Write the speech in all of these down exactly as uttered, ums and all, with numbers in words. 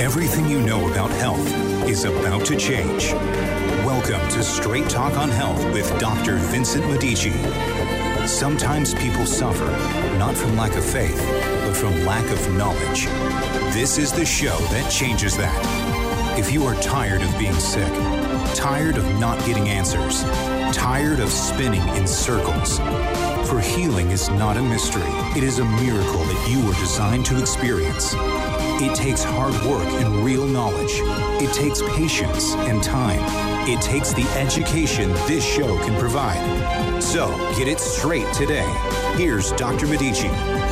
Everything you know about health is about to change. Welcome to Straight Talk on Health with Doctor Vincent Medici. Sometimes people suffer, not from lack of faith, but from lack of knowledge. This is the show that changes that. If you are tired of being sick, tired of not getting answers, tired of spinning in circles, for healing is not a mystery. It is a miracle that you were designed to experience. It takes hard work and real knowledge. It takes patience and time. It takes the education this show can provide. So, get it straight today. Here's Doctor Medici.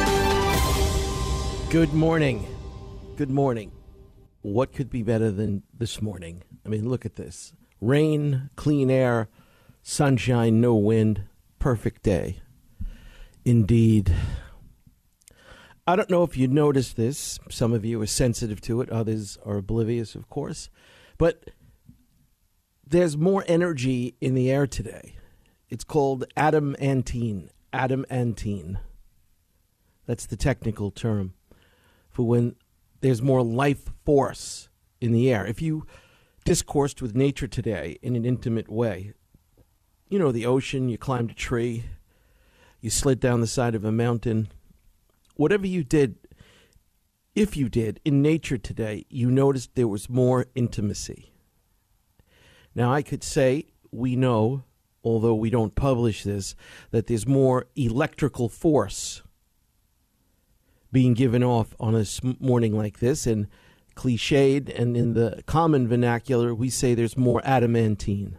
Good morning. Good morning. What could be better than this morning? I mean, look at this. Rain, clean air, sunshine, no wind. Perfect day. Indeed. I don't know if you noticed this. Some of you are sensitive to it. Others are oblivious, of course. But there's more energy in the air today. It's called adamantine. Adamantine. That's the technical term for when there's more life force in the air. If you discoursed with nature today in an intimate way, you know, the ocean, you climbed a tree, you slid down the side of a mountain, whatever you did, if you did, in nature today, you noticed there was more intimacy. Now, I could say we know, although we don't publish this, that there's more electrical force being given off on a morning like this, and cliched, and in the common vernacular, we say there's more adamantine.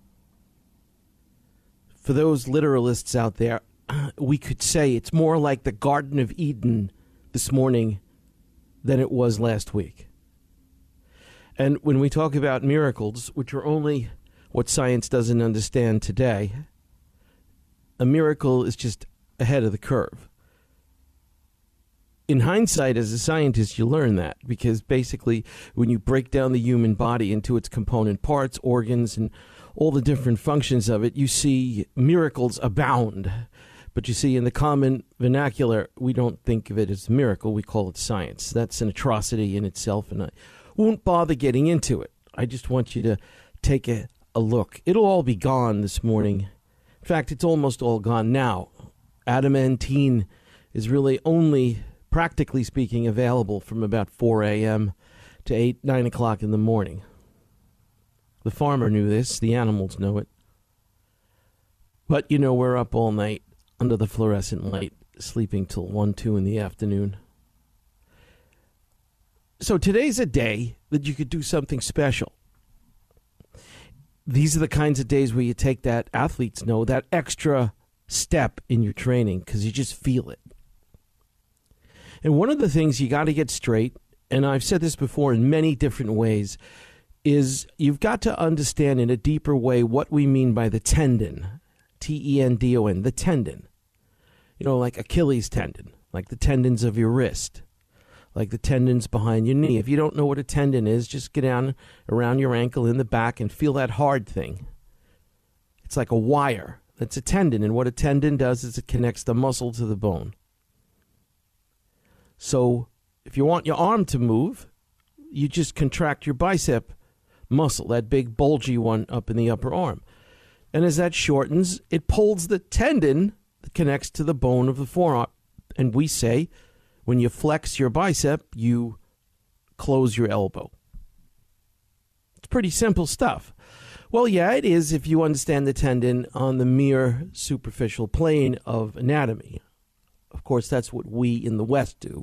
For those literalists out there, we could say it's more like the Garden of Eden this morning than it was last week. And when we talk about miracles, which are only what science doesn't understand today, a miracle is just ahead of the curve. In hindsight, as a scientist, you learn that, because basically when you break down the human body into its component parts, organs, and all the different functions of it, you see miracles abound. But you see, in the common vernacular, we don't think of it as a miracle. We call it science. That's an atrocity in itself, and I won't bother getting into it. I just want you to take a, a look. It'll all be gone this morning. In fact, it's almost all gone now. Adamantine is really only, practically speaking, available from about four a.m. to eight, nine o'clock in the morning. The farmer knew this. The animals know it. But, you know, we're up all night under the fluorescent light, sleeping till one, two in the afternoon. So today's a day that you could do something special. These are the kinds of days where you take that, athletes know, that extra step in your training, because you just feel it. And one of the things you got to get straight, and I've said this before in many different ways, is you've got to understand in a deeper way what we mean by the tendon. T E N D O N, the tendon. You know, like Achilles tendon, like the tendons of your wrist, like the tendons behind your knee. If you don't know what a tendon is, just get down around your ankle in the back and feel that hard thing. It's like a wire. That's a tendon, and what a tendon does is it connects the muscle to the bone. So if you want your arm to move, you just contract your bicep muscle, that big bulgy one up in the upper arm. And as that shortens, it pulls the tendon that connects to the bone of the forearm. And we say, when you flex your bicep, you close your elbow. It's pretty simple stuff. Well, yeah, it is if you understand the tendon on the mere superficial plane of anatomy. Of course, that's what we in the West do.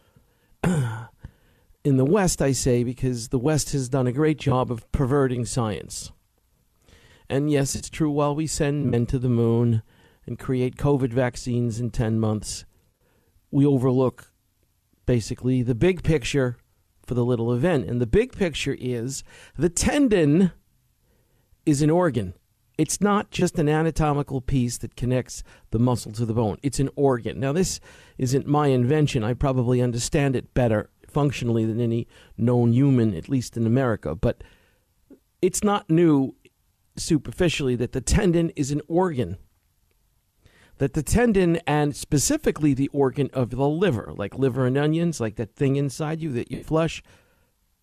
In the West, I say, because the West has done a great job of perverting science. And yes, it's true, while we send men to the moon and create COVID vaccines in ten months, we overlook basically the big picture for the little event. And the big picture is the tendon is an organ. It's not just an anatomical piece that connects the muscle to the bone. It's an organ. Now, this isn't my invention. I probably understand it better functionally than any known human, at least in America. But it's not new superficially that the tendon is an organ. That the tendon, and specifically the organ of the liver, like liver and onions, like that thing inside you that you flush,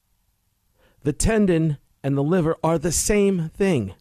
The tendon and the liver are the same thing.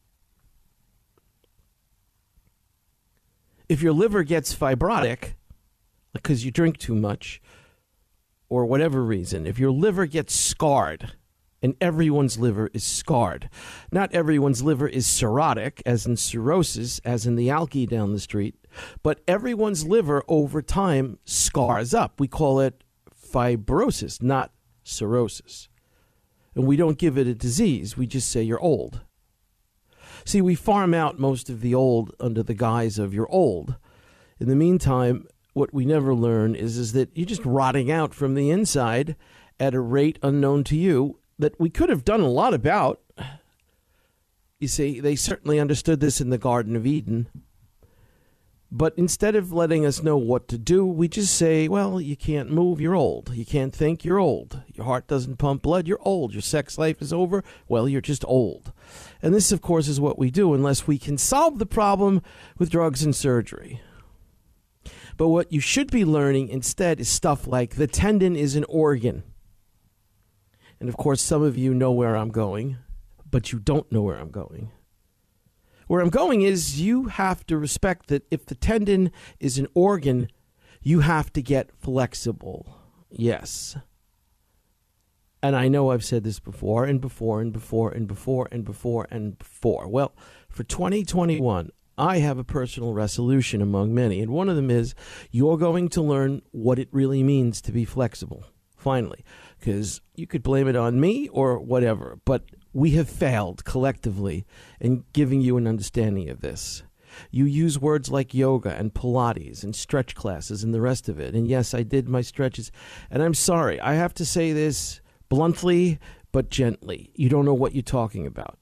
If your liver gets fibrotic, because you drink too much, or whatever reason, if your liver gets scarred, and everyone's liver is scarred. Not everyone's liver is cirrhotic, as in cirrhosis, as in the alky down the street, but everyone's liver over time scars up. We call it fibrosis, not cirrhosis. And we don't give it a disease. We just say you're old. See, we farm out most of the old under the guise of you're old. In the meantime, what we never learn is, is that you're just rotting out from the inside at a rate unknown to you that we could have done a lot about. You see, they certainly understood this in the Garden of Eden. But instead of letting us know what to do, we just say, well, you can't move, you're old. You can't think, you're old. Your heart doesn't pump blood, you're old. Your sex life is over, well, you're just old. And this, of course, is what we do unless we can solve the problem with drugs and surgery. But what you should be learning instead is stuff like the tendon is an organ. And, of course, some of you know where I'm going, but you don't know where I'm going. Where I'm going is you have to respect that if the tendon is an organ, you have to get flexible. Yes. And I know I've said this before and before and before and before and before and before. Well, for twenty twenty-one, I have a personal resolution among many, and one of them is you're going to learn what it really means to be flexible. Finally, because you could blame it on me or whatever, but we have failed collectively in giving you an understanding of this. You use words like yoga and Pilates and stretch classes and the rest of it. And yes, I did my stretches. And I'm sorry, I have to say this bluntly but gently. You don't know what you're talking about.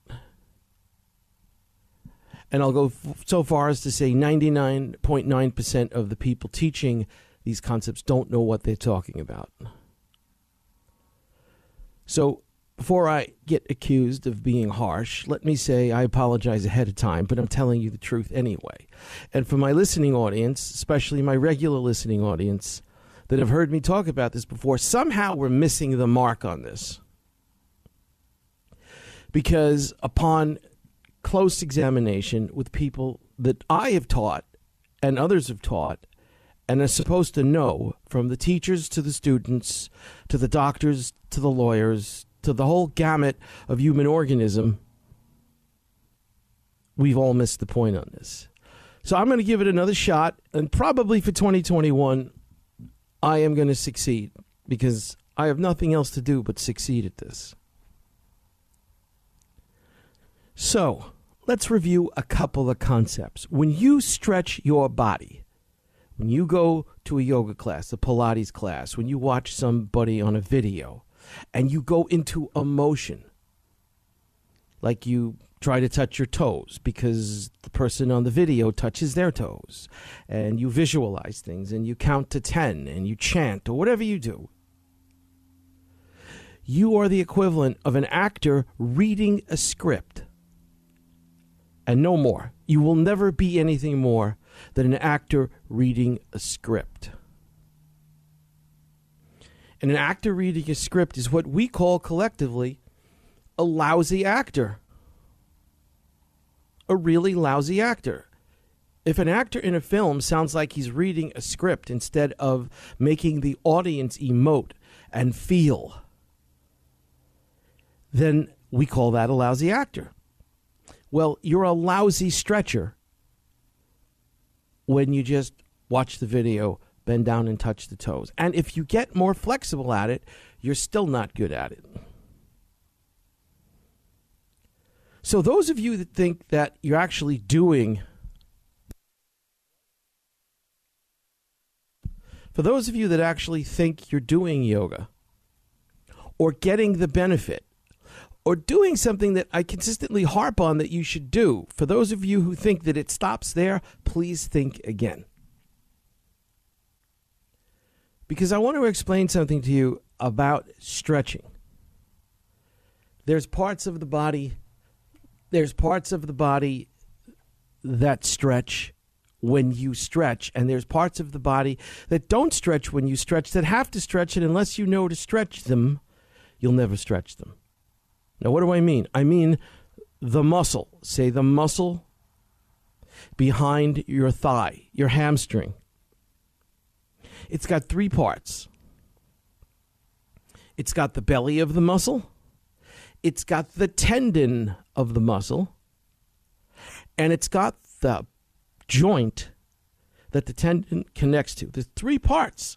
And I'll go f- so far as to say ninety-nine point nine percent of the people teaching these concepts don't know what they're talking about. So before I get accused of being harsh, let me say I apologize ahead of time, but I'm telling you the truth anyway. And for my listening audience, especially my regular listening audience that have heard me talk about this before, somehow we're missing the mark on this. Because upon close examination with people that I have taught and others have taught, and are supposed to know, from the teachers to the students, to the doctors, to the lawyers, to the whole gamut of human organism, we've all missed the point on this. So I'm going to give it another shot, and probably for twenty twenty-one, I am going to succeed, because I have nothing else to do but succeed at this. So let's review a couple of concepts. When you stretch your body, when you go to a yoga class, a Pilates class, when you watch somebody on a video, and you go into emotion, like you try to touch your toes because the person on the video touches their toes, and you visualize things, and you count to ten, and you chant, or whatever you do, you are the equivalent of an actor reading a script, and no more. You will never be anything more than an actor reading a script. And an actor reading a script is what we call collectively a lousy actor. A really lousy actor. If an actor in a film sounds like he's reading a script instead of making the audience emote and feel, then we call that a lousy actor. Well, you're a lousy stretcher when you just watch the video, bend down and touch the toes. And if you get more flexible at it, you're still not good at it. So those of you that think that you're actually doing, for those of you that actually think you're doing yoga or getting the benefit or doing something that I consistently harp on that you should do, for those of you who think that it stops there, please think again. Because I want to explain something to you about stretching. There's parts of the body, there's parts of the body that stretch when you stretch, and there's parts of the body that don't stretch when you stretch, that have to stretch, and unless you know to stretch them, you'll never stretch them. Now, what do I mean? I mean the muscle. Say the muscle behind your thigh, your hamstring. It's got three parts. It's got the belly of the muscle. It's got the tendon of the muscle. And it's got the joint that the tendon connects to. There's three parts.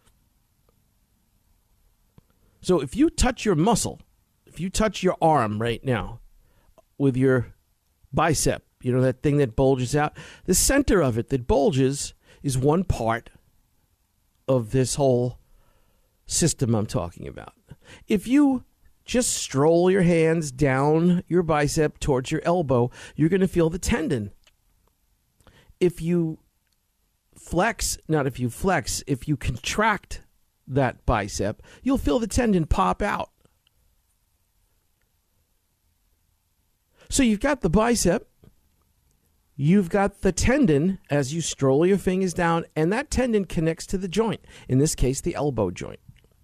So if you touch your muscle, if you touch your arm right now with your bicep, you know, that thing that bulges out, the center of it that bulges is one part of this whole system I'm talking about. If you just stroll your hands down your bicep towards your elbow, you're going to feel the tendon. If you flex, not if you flex, if you contract that bicep, you'll feel the tendon pop out. So you've got the bicep, you've got the tendon as you stroll your fingers down, and that tendon connects to the joint, in this case, the elbow joint.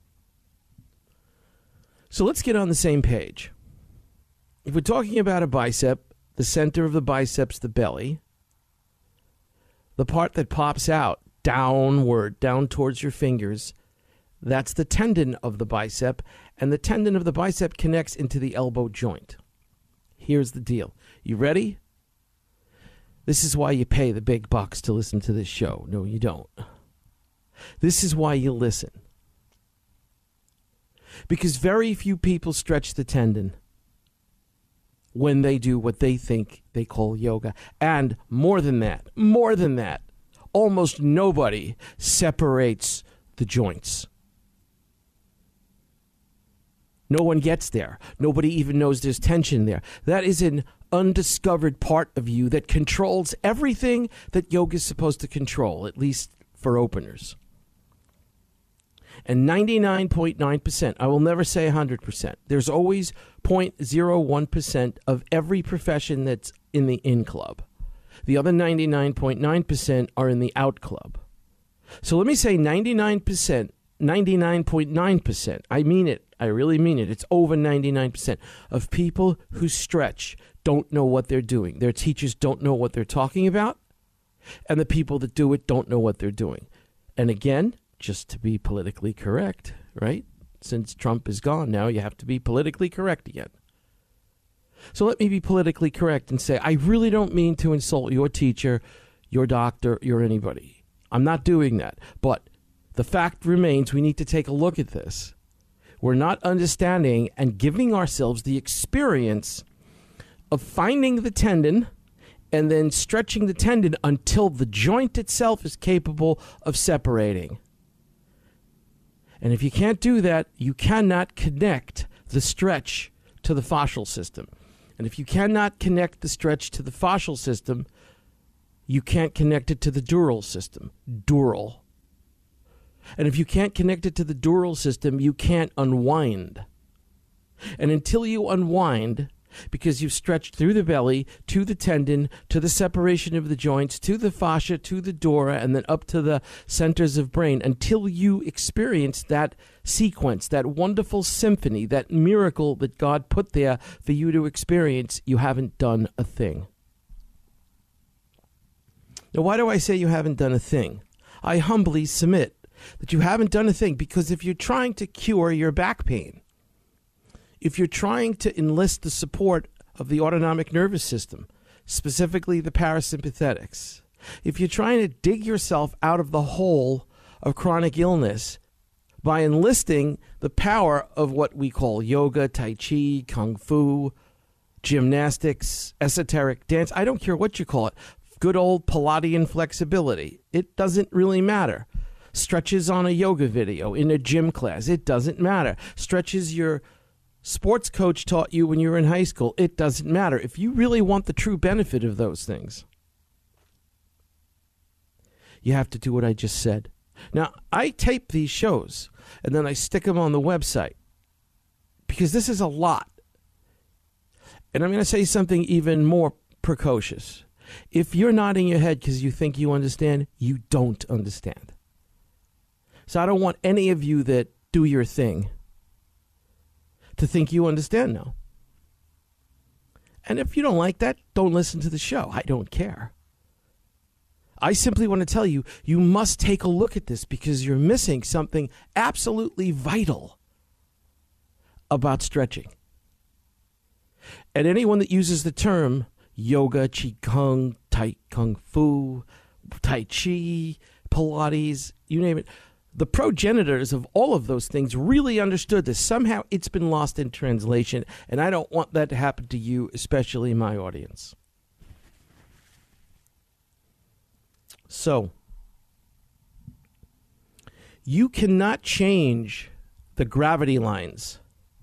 So let's get on the same page. If we're talking about a bicep, the center of the bicep's the belly. The part that pops out downward, down towards your fingers, that's the tendon of the bicep, and the tendon of the bicep connects into the elbow joint. Here's the deal. You ready? This is why you pay the big bucks to listen to this show. No, you don't. This is why you listen. Because very few people stretch the tendon when they do what they think they call yoga. And more than that, more than that, almost nobody separates the joints. No one gets there. Nobody even knows there's tension there. That is an undiscovered part of you that controls everything that yoga is supposed to control, at least for openers. And ninety-nine point nine percent, I will never say one hundred percent. There's always zero point zero one percent of every profession that's in the in club. The other ninety-nine point nine percent are in the out club. So let me say ninety-nine percent, ninety-nine point nine percent. I mean it. I really mean it. It's over ninety-nine percent of people who stretch don't know what they're doing. Their teachers don't know what they're talking about. And the people that do it don't know what they're doing. And again, just to be politically correct, right? Since Trump is gone now, you have to be politically correct again. So let me be politically correct and say, I really don't mean to insult your teacher, your doctor, your anybody. I'm not doing that. But the fact remains, we need to take a look at this. We're not understanding and giving ourselves the experience of finding the tendon and then stretching the tendon until the joint itself is capable of separating. And if you can't do that, you cannot connect the stretch to the fascial system. And if you cannot connect the stretch to the fascial system, you can't connect it to the dural system. Dural. And if you can't connect it to the dural system, you can't unwind. And until you unwind, because you've stretched through the belly, to the tendon, to the separation of the joints, to the fascia, to the dura, and then up to the centers of brain, until you experience that sequence, that wonderful symphony, that miracle that God put there for you to experience, you haven't done a thing. Now, why do I say you haven't done a thing? I humbly submit that you haven't done a thing, because if you're trying to cure your back pain, if you're trying to enlist the support of the autonomic nervous system, specifically the parasympathetics, if you're trying to dig yourself out of the hole of chronic illness by enlisting the power of what we call yoga, tai chi, kung fu, gymnastics, esoteric dance, I don't care what you call it, good old Pilates flexibility, it doesn't really matter. Stretches on a yoga video, in a gym class, it doesn't matter. Stretches your sports coach taught you when you were in high school, it doesn't matter. If you really want the true benefit of those things, you have to do what I just said. Now, I tape these shows, and then I stick them on the website, because this is a lot. And I'm going to say something even more precocious. If you're nodding your head because you think you understand, you don't understand. So I don't want any of you that do your thing to think you understand now. And if you don't like that, don't listen to the show. I don't care. I simply want to tell you, you must take a look at this because you're missing something absolutely vital about stretching. And anyone that uses the term yoga, qigong, tai kung fu, tai chi, Pilates, you name it, the progenitors of all of those things really understood this. Somehow it's been lost in translation, and I don't want that to happen to you, especially my audience. So, you cannot change the gravity lines.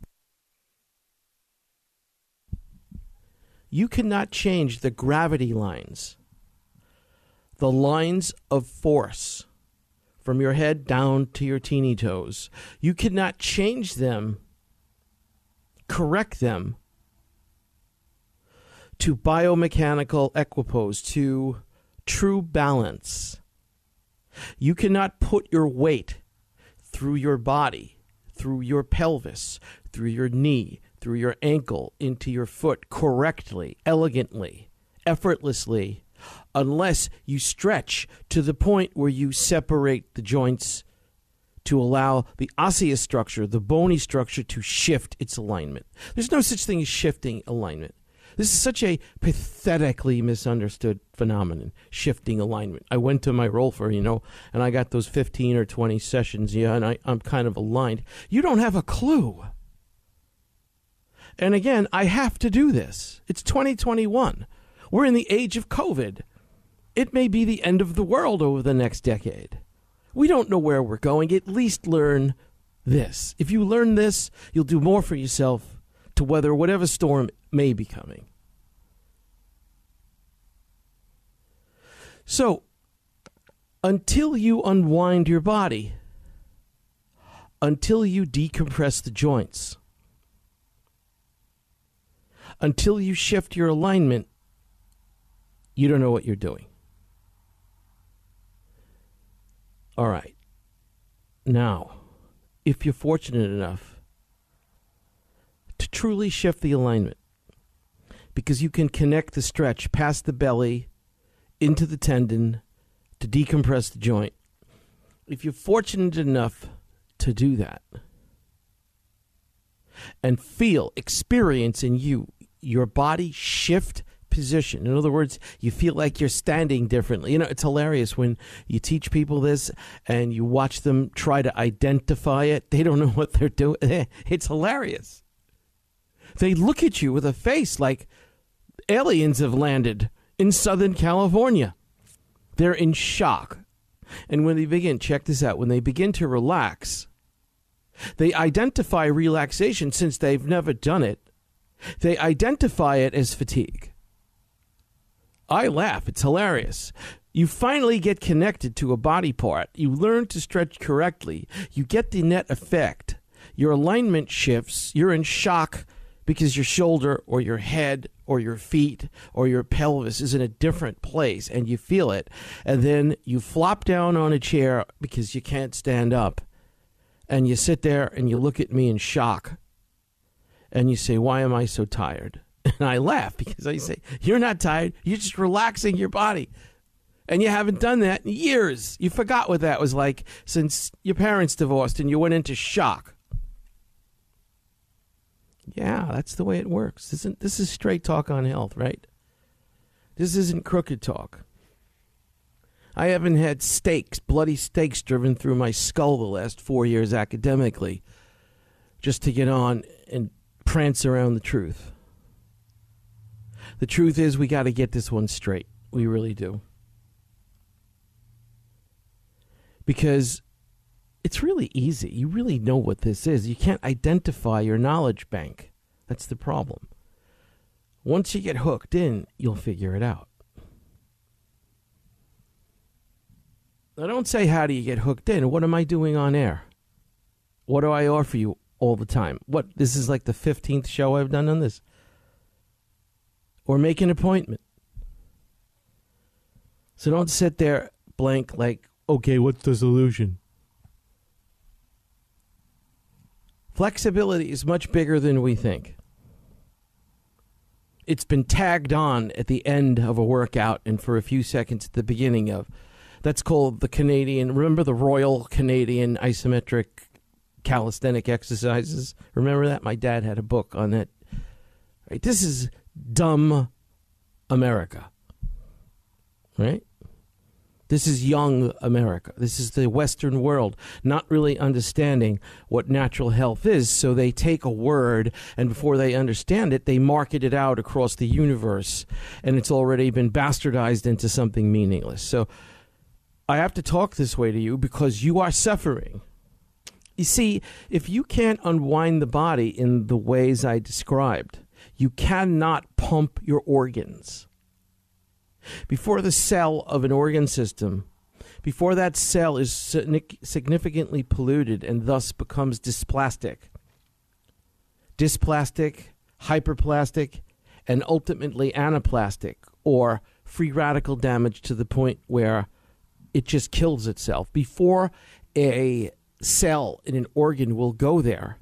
You cannot change the gravity lines, the lines of force from your head down to your teeny toes. You cannot change them, correct them to biomechanical equipoise, to true balance. You cannot put your weight through your body, through your pelvis, through your knee, through your ankle, into your foot correctly, elegantly, effortlessly, unless you stretch to the point where you separate the joints to allow the osseous structure, the bony structure, to shift its alignment. There's no such thing as shifting alignment. This is such a pathetically misunderstood phenomenon, shifting alignment. I went to my Rolfer, you know, and I got those fifteen or twenty sessions, yeah, and I, I'm kind of aligned. You don't have a clue. And again, I have to do this. It's twenty twenty-one. We're in the age of COVID. It may be the end of the world over the next decade. We don't know where we're going. At least learn this. If you learn this, you'll do more for yourself to weather whatever storm may be coming. So, until you unwind your body, until you decompress the joints, until you shift your alignment, you don't know what you're doing. All right. Now, if you're fortunate enough to truly shift the alignment, because you can connect the stretch past the belly into the tendon to decompress the joint, if you're fortunate enough to do that and feel, experience in you, your body shift position. In other words, you feel like you're standing differently. You know, it's hilarious when you teach people this and you watch them try to identify it. They don't know what they're doing. It's hilarious. They look at you with a face like aliens have landed in Southern California. They're in shock. And when they begin, check this out, when they begin to relax, they identify relaxation since they've never done it. They identify it as fatigue. I laugh. It's hilarious. You finally get connected to a body part. You learn to stretch correctly. You get the net effect. Your alignment shifts. You're in shock because your shoulder or your head or your feet or your pelvis is in a different place and you feel it. And then you flop down on a chair because you can't stand up. And you sit there and you look at me in shock. And you say, why am I so tired? And I laugh because I say, you're not tired. You're just relaxing your body. And you haven't done that in years. You forgot what that was like since your parents divorced and you went into shock. Yeah, that's the way it works. This isn't, this is straight talk on health, right? This isn't crooked talk. I haven't had stakes, bloody stakes driven through my skull the last four years academically just to get on and prance around the truth. The truth is we got to get this one straight. We really do. Because it's really easy. You really know what this is. You can't identify your knowledge bank. That's the problem. Once you get hooked in, you'll figure it out. Now, don't say, how do you get hooked in? What am I doing on air? What do I offer you all the time? What, this is like the fifteenth show I've done on this? Or make an appointment. So don't sit there blank like, okay, what's the solution? Flexibility is much bigger than we think. it's been tagged on at the end of a workout and for a few seconds at the beginning of. That's called the Canadian, remember the Royal Canadian Isometric Calisthenic Exercises? Remember that? My dad had a book on it. Right? This is dumb America. Right? This is young America. This is the Western world not really understanding what natural health is. So they take a word, and before they understand it, they market it out across the universe, and it's already been bastardized into something meaningless. So I have to talk this way to you because you are suffering. You see, if you can't unwind the body in the ways I described, you cannot pump your organs. Before the cell of an organ system, before that cell is significantly polluted and thus becomes dysplastic, dysplastic, hyperplastic, and ultimately anaplastic, or free radical damage to the point where it just kills itself. Before a cell in an organ will go there,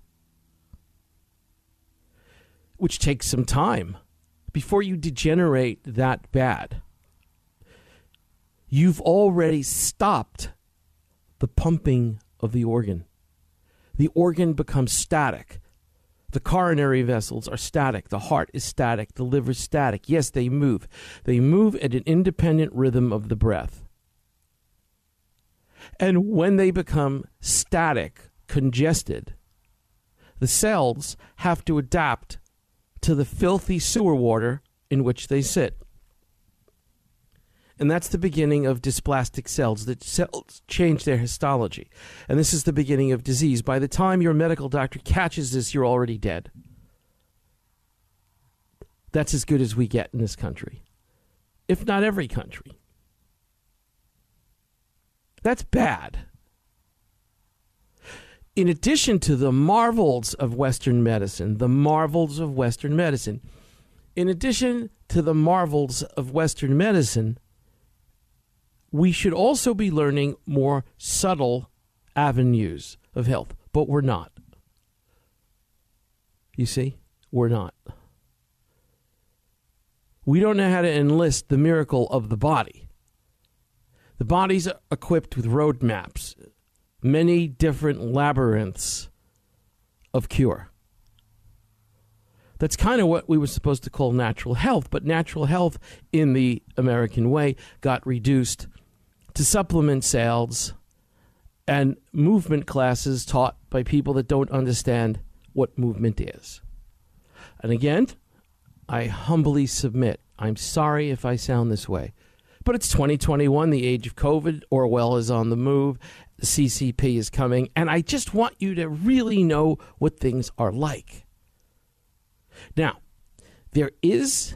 which takes some time, before you degenerate that bad, you've already stopped the pumping of the organ. The organ becomes static. The coronary vessels are static. The heart is static. The liver is static. Yes, they move. They move at an independent rhythm of the breath. And when they become static, congested, the cells have to adapt to the filthy sewer water in which they sit. And that's the beginning of dysplastic cells. The cells change their histology. And this is the beginning of disease. By the time your medical doctor catches this, you're already dead. That's as good as we get in this country, if not every country. That's bad. In addition to the marvels of Western medicine, the marvels of Western medicine, in addition to the marvels of Western medicine, we should also be learning more subtle avenues of health, but we're not. You see, we're not. We don't know how to enlist the miracle of the body. The body's equipped with roadmaps, many different labyrinths of cure. That's kind of what we were supposed to call natural health, but natural health in the American way got reduced to supplement sales and movement classes taught by people that don't understand what movement is. And again, I humbly submit, I'm sorry if I sound this way, but it's twenty twenty-one, the age of COVID. Orwell is on the move. The C C P is coming. And I just want you to really know what things are like. Now, there is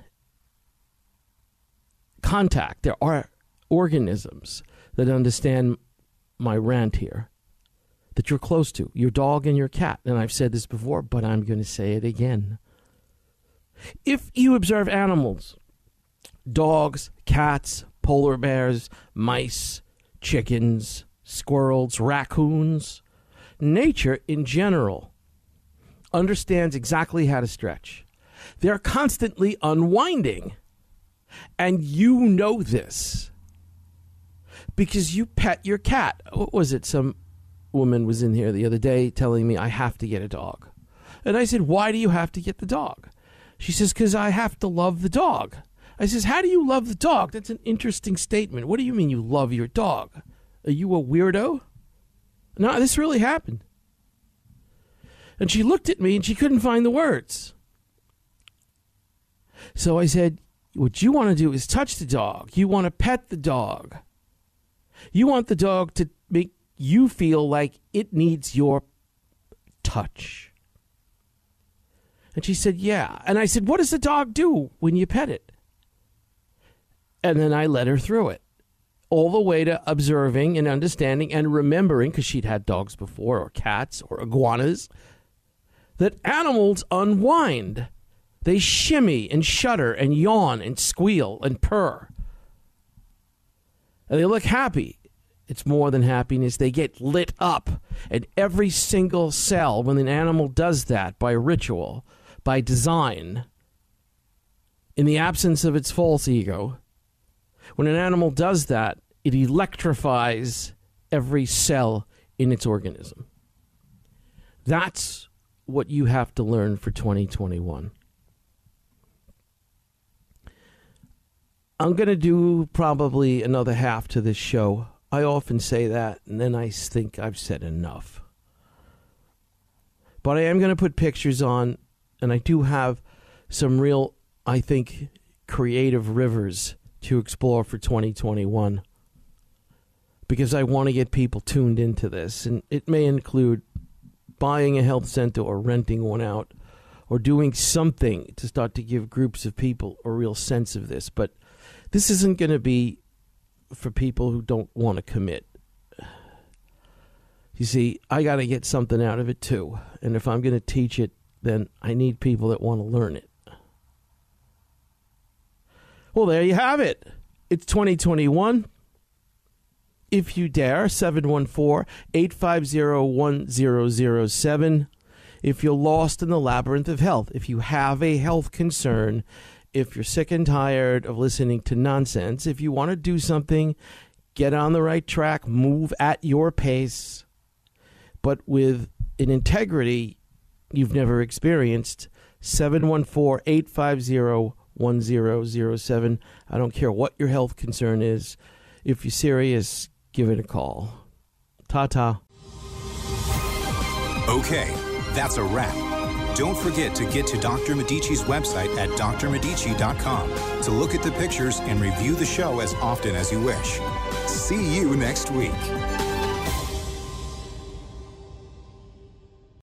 contact. There are organisms that understand my rant here that you're close to, your dog and your cat. And I've said this before, but I'm going to say it again. If you observe animals, dogs, cats, polar bears, mice, chickens, squirrels, raccoons, nature in general understands exactly how to stretch. They're constantly unwinding. And you know this because you pet your cat. What was it? Some woman was in here the other day telling me I have to get a dog. And I said, why do you have to get the dog? She says, because I have to love the dog. I says, how do you love the dog? That's an interesting statement. What do you mean you love your dog? Are you a weirdo? No, this really happened. And she looked at me and she couldn't find the words. So I said, what you want to do is touch the dog. You want to pet the dog. You want the dog to make you feel like it needs your touch. And she said, yeah. And I said, what does the dog do when you pet it? And then I led her through it, all the way to observing and understanding and remembering, because she'd had dogs before, or cats, or iguanas, that animals unwind. They shimmy and shudder and yawn and squeal and purr. And they look happy. It's more than happiness. They get lit up. And every single cell, when an animal does that by ritual, by design, in the absence of its false ego, when an animal does that, it electrifies every cell in its organism. That's what you have to learn for twenty twenty-one. I'm going to do probably another half to this show. I often say that, and then I think I've said enough. But I am going to put pictures on, and I do have some real, I think, creative rivers to explore for twenty twenty-one. Because I want to get people tuned into this. And it may include buying a health center or renting one out or doing something to start to give groups of people a real sense of this. But this isn't going to be for people who don't want to commit. You see, I got to get something out of it too. And if I'm going to teach it, then I need people that want to learn it. Well, there you have it. It's twenty twenty-one. If you dare, seven one four, eight five zero, one zero zero seven. If you're lost in the labyrinth of health, if you have a health concern, if you're sick and tired of listening to nonsense, if you want to do something, get on the right track, move at your pace, but with an integrity you've never experienced, seven one four, eight five zero, one zero zero seven. I don't care what your health concern is. If you're serious, give it a call. Ta-ta. Okay, that's a wrap. Don't forget to get to Doctor Medici's website at d r medici dot com to look at the pictures and review the show as often as you wish. See you next week.